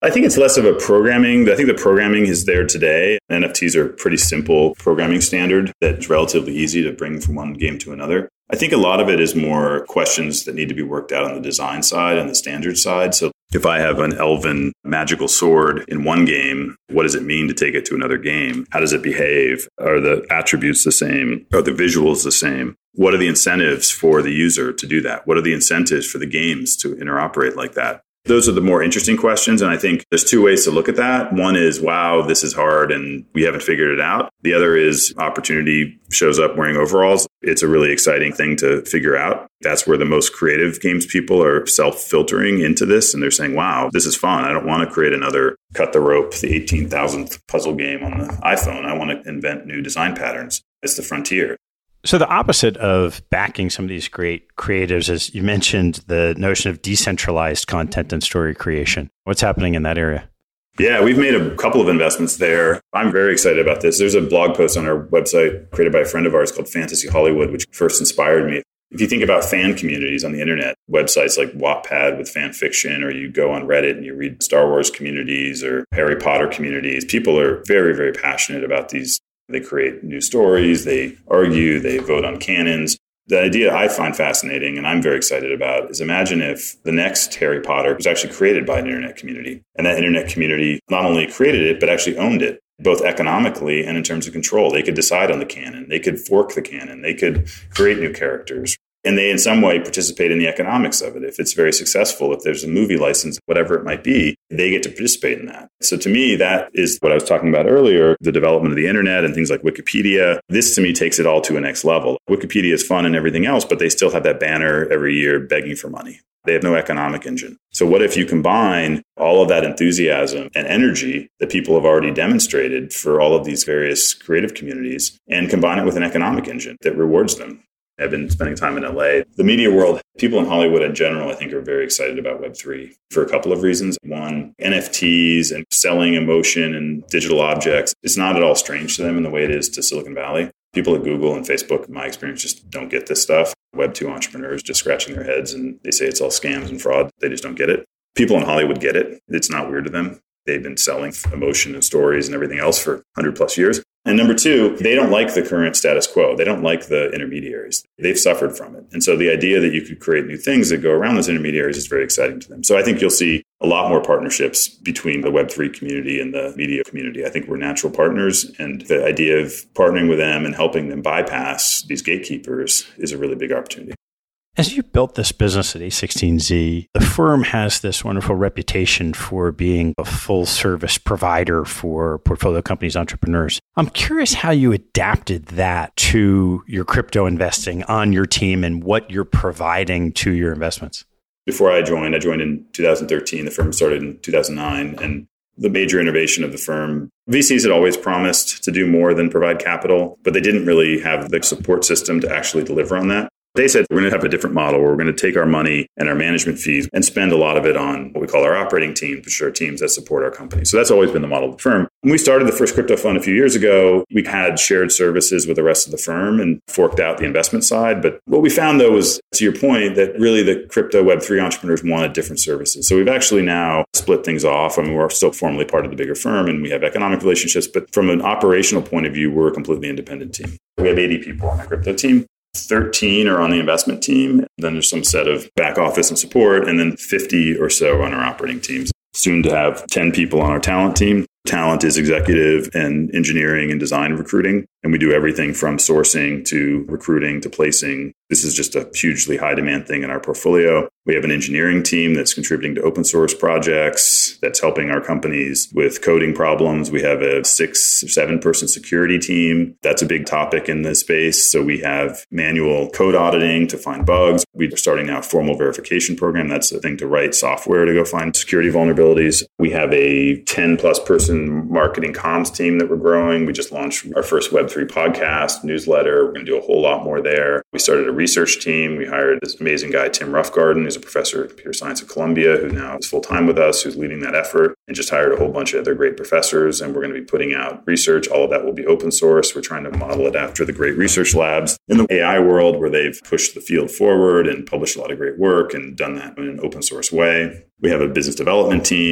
I think it's less of a programming. I think the programming is there today. N F Ts are a pretty simple programming standard that's relatively easy to bring from one game to another. I think a lot of it is more questions that need to be worked out on the design side and the standard side. So if I have an elven magical sword in one game, what does it mean to take it to another game? How does it behave? Are the attributes the same? Are the visuals the same? What are the incentives for the user to do that? What are the incentives for the games to interoperate like that? Those are the more interesting questions. And I think there's two ways to look at that. One is, wow, this is hard and we haven't figured it out. The other is opportunity shows up wearing overalls. It's a really exciting thing to figure out. That's where the most creative games people are self-filtering into this. And they're saying, wow, this is fun. I don't want to create another cut the rope, the eighteen thousandth puzzle game on the iPhone. I want to invent new design patterns. It's the frontier. So the opposite of backing some of these great creatives is you mentioned the notion of decentralized content and story creation. What's happening in that area? Yeah, we've made a couple of investments there. I'm very excited about this. There's a blog post on our website created by a friend of ours called Fantasy Hollywood, which first inspired me. If you think about fan communities on the internet, websites like Wattpad with fan fiction, or you go on Reddit and you read Star Wars communities or Harry Potter communities, people are very, very passionate about these. They create new stories, they argue, they vote on canons. The idea I find fascinating and I'm very excited about is imagine if the next Harry Potter was actually created by an internet community. And that internet community not only created it, but actually owned it, both economically and in terms of control. They could decide on the canon. They could fork the canon. They could create new characters. And they in some way participate in the economics of it. If it's very successful, if there's a movie license, whatever it might be, they get to participate in that. So to me, that is what I was talking about earlier, the development of the internet and things like Wikipedia. This to me takes it all to a next level. Wikipedia is fun and everything else, but they still have that banner every year begging for money. They have no economic engine. So what if you combine all of that enthusiasm and energy that people have already demonstrated for all of these various creative communities and combine it with an economic engine that rewards them? I've been spending time in L A. The media world, people in Hollywood in general, I think are very excited about Web three for a couple of reasons. One, N F Ts and selling emotion and digital objects. It's not at all strange to them in the way it is to Silicon Valley. People at Google and Facebook, in my experience, just don't get this stuff. Web two entrepreneurs just scratching their heads and they say it's all scams and fraud. They just don't get it. People in Hollywood get it. It's not weird to them. They've been selling emotion and stories and everything else for one hundred plus years. And number two, they don't like the current status quo. They don't like the intermediaries. They've suffered from it. And so the idea that you could create new things that go around those intermediaries is very exciting to them. So I think you'll see a lot more partnerships between the Web three community and the media community. I think we're natural partners. And the idea of partnering with them and helping them bypass these gatekeepers is a really big opportunity. As you built this business at A sixteen Z, the firm has this wonderful reputation for being a full service provider for portfolio companies, entrepreneurs. I'm curious how you adapted that to your crypto investing on your team and what you're providing to your investments. Before I joined, I joined in two thousand thirteen. The firm started in two thousand nine. And the major innovation of the firm, V Cs had always promised to do more than provide capital, but they didn't really have the support system to actually deliver on that. They said, we're going to have a different model where we're going to take our money and our management fees and spend a lot of it on what we call our operating teams, which are teams that support our company. So that's always been the model of the firm. When we started the first crypto fund a few years ago, we had shared services with the rest of the firm and forked out the investment side. But what we found, though, was, to your point, that really the crypto Web three entrepreneurs wanted different services. So we've actually now split things off. I mean, we're still formally part of the bigger firm and we have economic relationships. But from an operational point of view, we're a completely independent team. We have eighty people on the crypto team. thirteen are on the investment team. Then there's some set of back office and support, and then fifty or so on our operating teams. Soon to have ten people on our talent team. Talent is executive and engineering and design recruiting. And we do everything from sourcing to recruiting to placing. This is just a hugely high demand thing in our portfolio. We have an engineering team that's contributing to open source projects, that's helping our companies with coding problems. We have a six or seven person security team. That's a big topic in this space. So we have manual code auditing to find bugs. We're starting now a formal verification program. That's the thing to write software to go find security vulnerabilities. We have a ten plus person marketing comms team that we're growing. We just launched our first Web three podcast, newsletter. We're going to do a whole lot more there. We started a research team. We hired this amazing guy, Tim Roughgarden, who's a professor of computer science at Columbia, who now is full-time with us, who's leading that effort, and just hired a whole bunch of other great professors. And we're going to be putting out research. All of that will be open source. We're trying to model it after the great research labs in the A I world, where they've pushed the field forward and published a lot of great work and done that in an open source way. We have a business development team.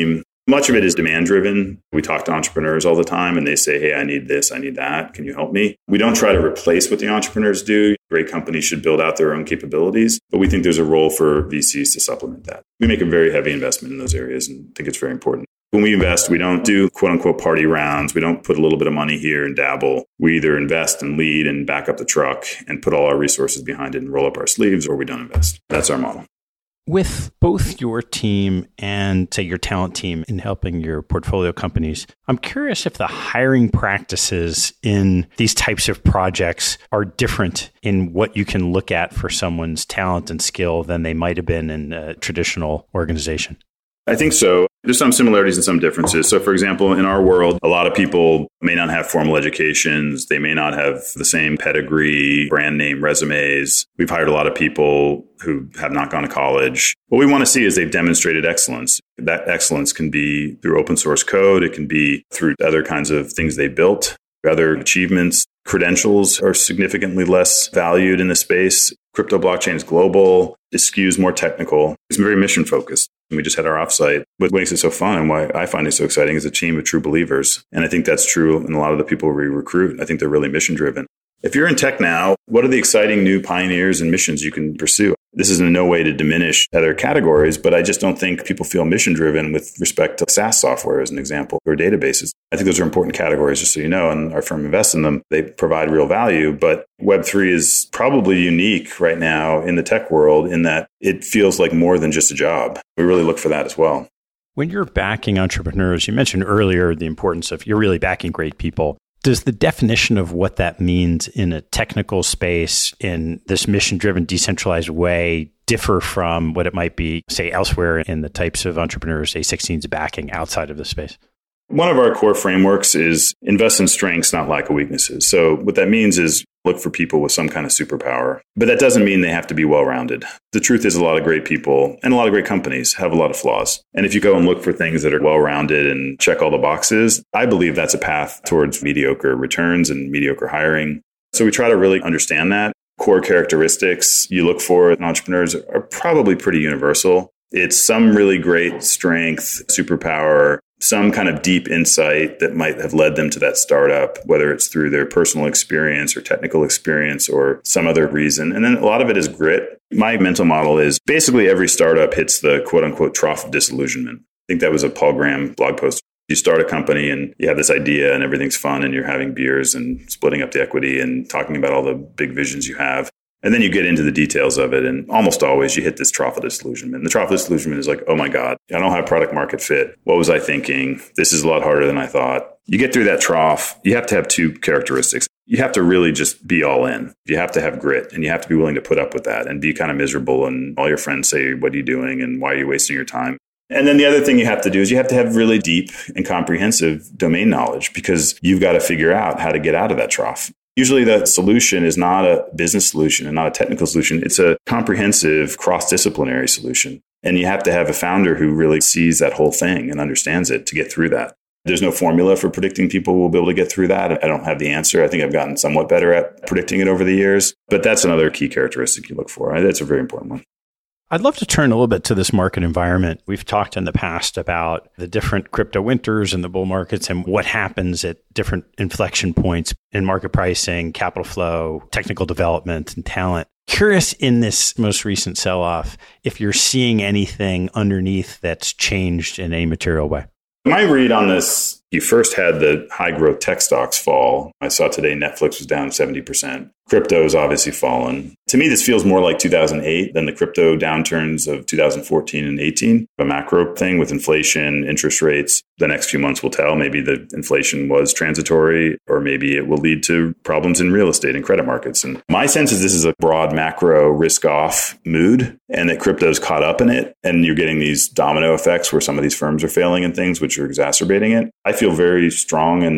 Much of it is demand driven. We talk to entrepreneurs all the time and they say, hey, I need this, I need that. Can you help me? We don't try to replace what the entrepreneurs do. Great companies should build out their own capabilities, but we think there's a role for V Cs to supplement that. We make a very heavy investment in those areas and think it's very important. When we invest, we don't do quote unquote party rounds. We don't put a little bit of money here and dabble. We either invest and lead and back up the truck and put all our resources behind it and roll up our sleeves, or we don't invest. That's our model. With both your team and, say, your talent team in helping your portfolio companies, I'm curious if the hiring practices in these types of projects are different in what you can look at for someone's talent and skill than they might have been in a traditional organization. I think so. There's some similarities and some differences. So, for example, in our world, a lot of people may not have formal educations. They may not have the same pedigree, brand name resumes. We've hired a lot of people who have not gone to college. What we want to see is they've demonstrated excellence. That excellence can be through open source code. It can be through other kinds of things they built, other achievements. Credentials are significantly less valued in this space. Crypto blockchain is global. It skews more technical. It's very mission focused. We just had our offsite. What makes it so fun and why I find it so exciting is a team of true believers. And I think that's true in a lot of the people we recruit. I think they're really mission driven. If you're in tech now, what are the exciting new pioneers and missions you can pursue? This is in no way to diminish other categories, but I just don't think people feel mission driven with respect to SaaS software as an example or databases. I think those are important categories, just so you know, and our firm invests in them. They provide real value, but Web three is probably unique right now in the tech world in that it feels like more than just a job. We really look for that as well. When you're backing entrepreneurs, you mentioned earlier the importance of you're really backing great people. Does the definition of what that means in a technical space in this mission-driven, decentralized way differ from what it might be, say, elsewhere in the types of entrepreneurs A sixteen is backing outside of the space? One of our core frameworks is invest in strengths, not lack of weaknesses. So what that means is look for people with some kind of superpower. But that doesn't mean they have to be well-rounded. The truth is a lot of great people and a lot of great companies have a lot of flaws. And if you go and look for things that are well-rounded and check all the boxes, I believe that's a path towards mediocre returns and mediocre hiring. So we try to really understand that. Core characteristics you look for in entrepreneurs are probably pretty universal. It's some really great strength, superpower, some kind of deep insight that might have led them to that startup, whether it's through their personal experience or technical experience or some other reason. And then a lot of it is grit. My mental model is basically every startup hits the quote unquote trough of disillusionment. I think that was a Paul Graham blog post. You start a company and you have this idea and everything's fun and you're having beers and splitting up the equity and talking about all the big visions you have. And then you get into the details of it. And almost always you hit this trough of disillusionment. And the trough of disillusionment is like, oh my God, I don't have product market fit. What was I thinking? This is a lot harder than I thought. You get through that trough. You have to have two characteristics. You have to really just be all in. You have to have grit and you have to be willing to put up with that and be kind of miserable. And all your friends say, what are you doing? And why are you wasting your time? And then the other thing you have to do is you have to have really deep and comprehensive domain knowledge because you've got to figure out how to get out of that trough. Usually the solution is not a business solution and not a technical solution. It's a comprehensive cross-disciplinary solution. And you have to have a founder who really sees that whole thing and understands it to get through that. There's no formula for predicting people will be able to get through that. I don't have the answer. I think I've gotten somewhat better at predicting it over the years. But that's another key characteristic you look for. That's a very important one. I'd love to turn a little bit to this market environment. We've talked in the past about the different crypto winters and the bull markets and what happens at different inflection points in market pricing, capital flow, technical development, and talent. Curious in this most recent sell-off, if you're seeing anything underneath that's changed in a material way. My read on this, you first had the high growth tech stocks fall. I saw today Netflix was down seventy percent. Crypto has obviously fallen. To me, this feels more like two thousand eight than the crypto downturns of two thousand fourteen and eighteen. A macro thing with inflation, interest rates. The next few months will tell. Maybe the inflation was transitory, or maybe it will lead to problems in real estate and credit markets. And my sense is this is a broad macro risk off mood and that crypto's caught up in it. And you're getting these domino effects where some of these firms are failing and things, which are exacerbating it. I feel very strong and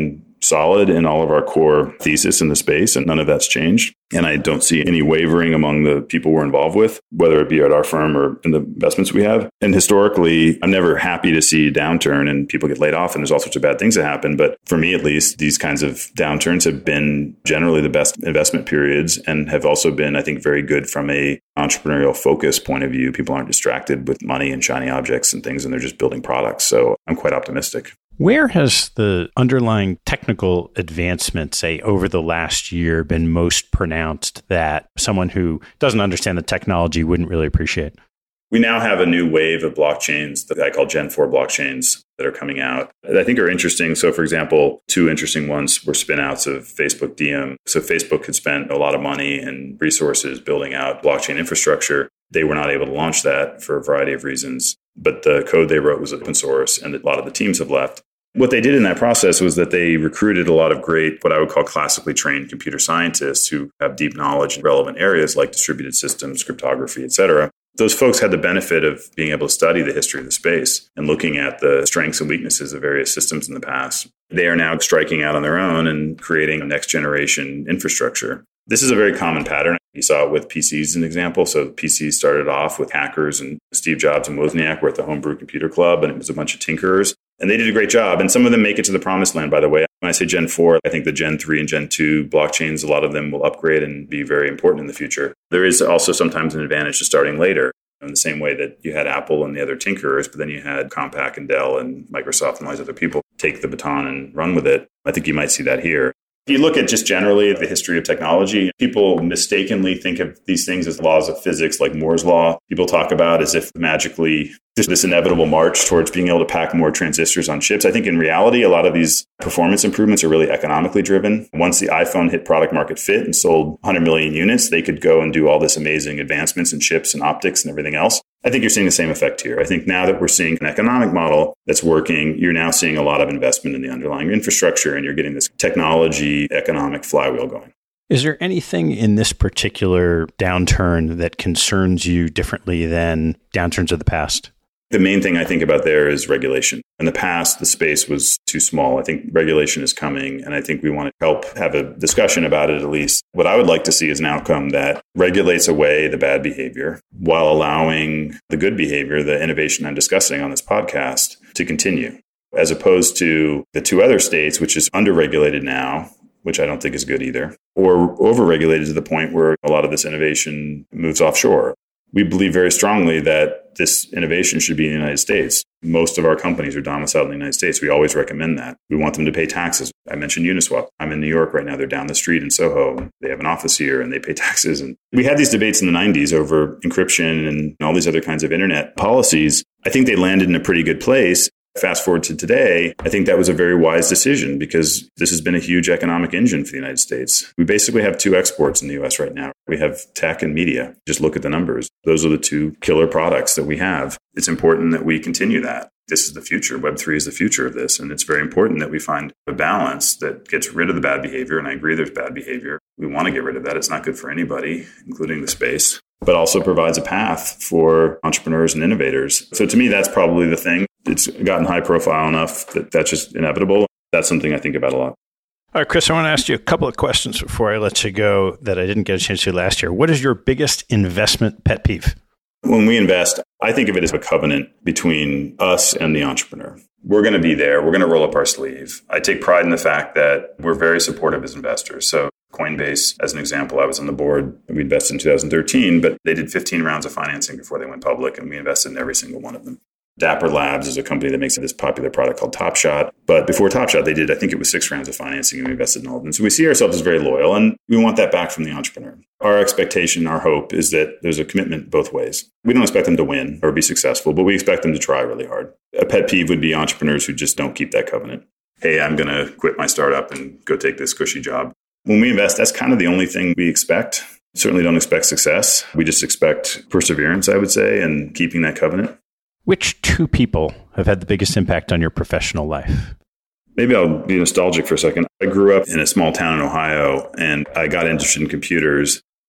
solid in all of our core thesis in the space, and none of that's changed. And I don't see any wavering among the people we're involved with, whether it be at our firm or in the investments we have. And historically, I'm never happy to see a downturn and people get laid off and there's all sorts of bad things that happen. But for me, at least, these kinds of downturns have been generally the best investment periods and have also been, I think, very good from a entrepreneurial focus point of view. People aren't distracted with money and shiny objects and things, and they're just building products. So I'm quite optimistic. Where has the underlying technical advancement, say, over the last year been most pronounced that someone who doesn't understand the technology wouldn't really appreciate? We now have a new wave of blockchains that I call Gen four blockchains that are coming out that I think are interesting. So, for example, two interesting ones were spin-outs of Facebook Diem. So Facebook had spent a lot of money and resources building out blockchain infrastructure. They were not able to launch that for a variety of reasons. But the code they wrote was open source, and a lot of the teams have left. What they did in that process was that they recruited a lot of great, what I would call classically trained computer scientists who have deep knowledge in relevant areas like distributed systems, cryptography, et cetera. Those folks had the benefit of being able to study the history of the space and looking at the strengths and weaknesses of various systems in the past. They are now striking out on their own and creating a next generation infrastructure. This is a very common pattern. You saw it with P Cs as an example. So P Cs started off with hackers, and Steve Jobs and Wozniak were at the Homebrew Computer Club, and it was a bunch of tinkerers. And they did a great job. And some of them make it to the promised land, by the way. When I say Gen four, I think the Gen three and Gen two blockchains, a lot of them will upgrade and be very important in the future. There is also sometimes an advantage to starting later, in the same way that you had Apple and the other tinkerers, but then you had Compaq and Dell and Microsoft and all these other people take the baton and run with it. I think you might see that here. If you look at just generally the history of technology, people mistakenly think of these things as laws of physics like Moore's law. People talk about as if magically there's this inevitable march towards being able to pack more transistors on chips. I think in reality, a lot of these performance improvements are really economically driven. Once the iPhone hit product market fit and sold one hundred million units, they could go and do all this amazing advancements in chips and optics and everything else. I think you're seeing the same effect here. I think now that we're seeing an economic model that's working, you're now seeing a lot of investment in the underlying infrastructure, and you're getting this technology economic flywheel going. Is there anything in this particular downturn that concerns you differently than downturns of the past? The main thing I think about there is regulation. In the past, the space was too small. I think regulation is coming, and I think we want to help have a discussion about it at least. What I would like to see is an outcome that regulates away the bad behavior while allowing the good behavior, the innovation I'm discussing on this podcast, to continue, as opposed to the two other states, which is underregulated now, which I don't think is good either, or overregulated to the point where a lot of this innovation moves offshore. We believe very strongly that this innovation should be in the United States. Most of our companies are domiciled in the United States. We always recommend that. We want them to pay taxes. I mentioned Uniswap. I'm in New York right now. They're down the street in Soho. They have an office here and they pay taxes. And we had these debates in the nineties over encryption and all these other kinds of internet policies. I think they landed in a pretty good place. Fast forward to today, I think that was a very wise decision because this has been a huge economic engine for the United States. We basically have two exports in the U S right now. We have tech and media. Just look at the numbers. Those are the two killer products that we have. It's important that we continue that. This is the future. Web three is the future of this. And it's very important that we find a balance that gets rid of the bad behavior. And I agree there's bad behavior. We want to get rid of that. It's not good for anybody, including the space, but also provides a path for entrepreneurs and innovators. So to me, that's probably the thing. It's gotten high profile enough that that's just inevitable. That's something I think about a lot. All right, Chris, I want to ask you a couple of questions before I let you go that I didn't get a chance to last year. What is your biggest investment pet peeve? When we invest, I think of it as a covenant between us and the entrepreneur. We're going to be there. We're going to roll up our sleeve. I take pride in the fact that we're very supportive as investors. So Coinbase, as an example, I was on the board. We invested in two thousand thirteen, but they did fifteen rounds of financing before they went public, and we invested in every single one of them. Dapper Labs is a company that makes this popular product called Top Shot. But before Top Shot, they did, I think it was six rounds of financing, and we invested in all of them. So we see ourselves as very loyal, and we want that back from the entrepreneur. Our expectation, our hope is that there's a commitment both ways. We don't expect them to win or be successful, but we expect them to try really hard. A pet peeve would be entrepreneurs who just don't keep that covenant. Hey, I'm going to quit my startup and go take this cushy job. When we invest, that's kind of the only thing we expect. Certainly don't expect success. We just expect perseverance, I would say, and keeping that covenant. Which two people have had the biggest impact on your professional life? Maybe I'll be nostalgic for a second. I grew up in a small town in Ohio, and I got interested in computers.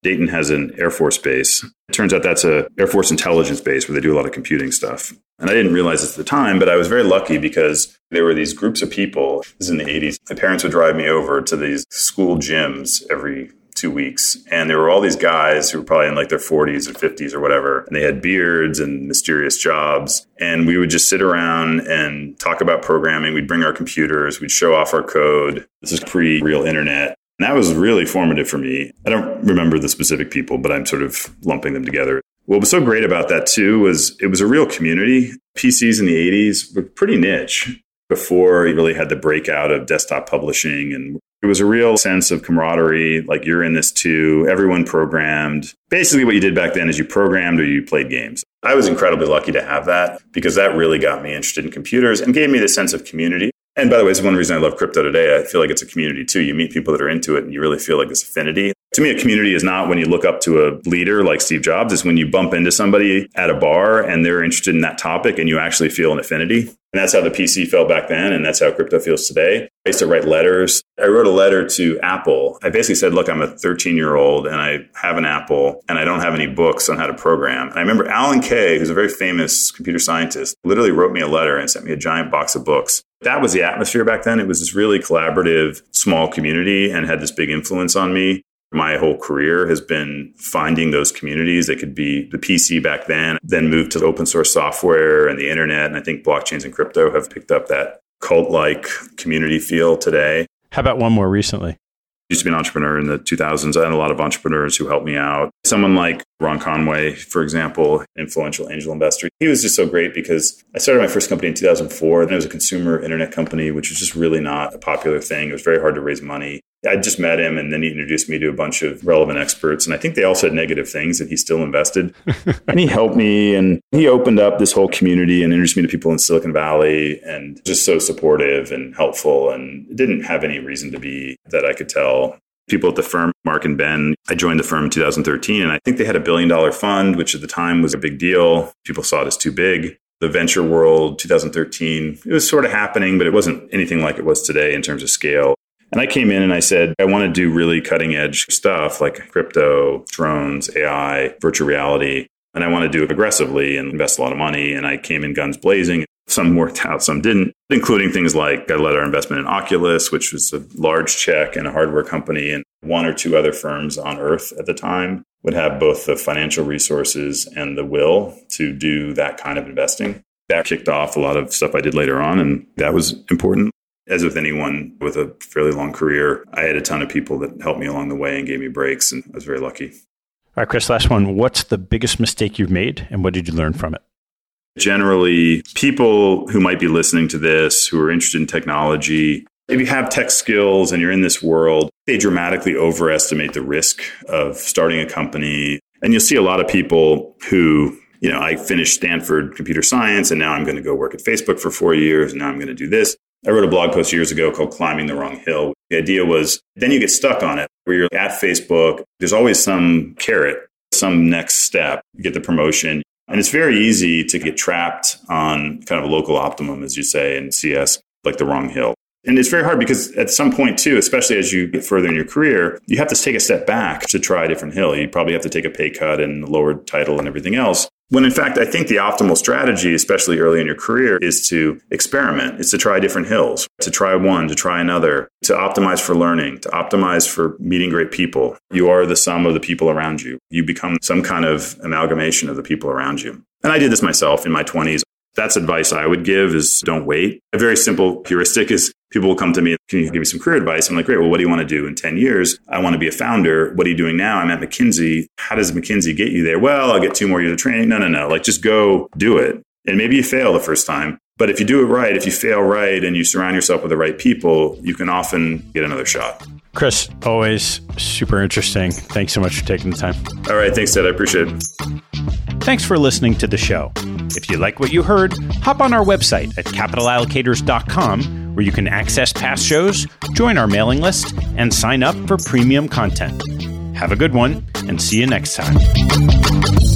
Dayton has an Air Force base. It turns out that's a Air Force intelligence base where they do a lot of computing stuff. And I didn't realize this at the time, but I was very lucky because there were these groups of people. This is in the eighties. My parents would drive me over to these school gyms every two weeks. And there were all these guys who were probably in like their forties or fifties or whatever. And they had beards and mysterious jobs. And we would just sit around and talk about programming. We'd bring our computers. We'd show off our code. This is pre-real internet. And that was really formative for me. I don't remember the specific people, but I'm sort of lumping them together. What was so great about that too was it was a real community. P Cs in the eighties were pretty niche before you really had the breakout of desktop publishing. And it was a real sense of camaraderie, like you're in this too. Everyone programmed. Basically what you did back then is you programmed or you played games. I was incredibly lucky to have that because that really got me interested in computers and gave me the sense of community. And by the way, it's one reason I love crypto today. I feel like it's a community too. You meet people that are into it and you really feel like this affinity. To me, a community is not when you look up to a leader like Steve Jobs. It's when you bump into somebody at a bar and they're interested in that topic and you actually feel an affinity. And that's how the P C felt back then. And that's how crypto feels today. I used to write letters. I wrote a letter to Apple. I basically said, look, I'm a thirteen year old and I have an Apple and I don't have any books on how to program. And I remember Alan Kay, who's a very famous computer scientist, literally wrote me a letter and sent me a giant box of books. That was the atmosphere back then. It was this really collaborative, small community and had this big influence on me. My whole career has been finding those communities that could be the P C back then, then moved to open source software and the internet. And I think blockchains and crypto have picked up that cult-like community feel today. How about one more recently? I used to be an entrepreneur in the two thousands. I had a lot of entrepreneurs who helped me out. Someone like Ron Conway, for example, influential angel investor. He was just so great because I started my first company in two thousand four. And it was a consumer internet company, which was just really not a popular thing. It was very hard to raise money. I just met him and then he introduced me to a bunch of relevant experts. And I think they all said negative things and he still invested. And he helped me and he opened up this whole community and introduced me to people in Silicon Valley and just so supportive and helpful. And it didn't have any reason to be that I could tell. People at the firm, Mark and Ben, I joined the firm in two thousand thirteen and I think they had a billion dollar fund, which at the time was a big deal. People saw it as too big. The venture world, two thousand thirteen, it was sort of happening, but it wasn't anything like it was today in terms of scale. And I came in and I said, I want to do really cutting edge stuff like crypto, drones, A I, virtual reality. And I want to do it aggressively and invest a lot of money. And I came in guns blazing. Some worked out, some didn't, including things like I led our investment in Oculus, which was a large check and a hardware company. And one or two other firms on earth at the time would have both the financial resources and the will to do that kind of investing. That kicked off a lot of stuff I did later on. And that was important. As with anyone with a fairly long career, I had a ton of people that helped me along the way and gave me breaks. And I was very lucky. All right, Chris, last one. What's the biggest mistake you've made and what did you learn from it? Generally, people who might be listening to this, who are interested in technology, if you have tech skills and you're in this world, they dramatically overestimate the risk of starting a company. And you'll see a lot of people who, you know, I finished Stanford computer science and now I'm going to go work at Facebook for four years and now I'm going to do this. I wrote a blog post years ago called Climbing the Wrong Hill. The idea was then you get stuck on it where you're at Facebook. There's always some carrot, some next step, you get the promotion. And it's very easy to get trapped on kind of a local optimum, as you say, in C S, like the wrong hill. And it's very hard because at some point too, especially as you get further in your career, you have to take a step back to try a different hill. You probably have to take a pay cut and a lower title and everything else. When in fact, I think the optimal strategy, especially early in your career, is to experiment. It's to try different hills, to try one, to try another, to optimize for learning, to optimize for meeting great people. You are the sum of the people around you. You become some kind of amalgamation of the people around you. And I did this myself in my twenties. That's advice I would give is don't wait. A very simple heuristic is people will come to me, can you give me some career advice? I'm like, great, well, what do you want to do in ten years? I want to be a founder. What are you doing now? I'm at McKinsey. How does McKinsey get you there? Well, I'll get two more years of training. No, no, no. Like just go do it. And maybe you fail the first time. But if you do it right, if you fail right and you surround yourself with the right people, you can often get another shot. Chris, always super interesting. Thanks so much for taking the time. All right. Thanks, Ted. I appreciate it. Thanks for listening to the show. If you like what you heard, hop on our website at capital allocators dot com, where you can access past shows, join our mailing list, and sign up for premium content. Have a good one, and see you next time.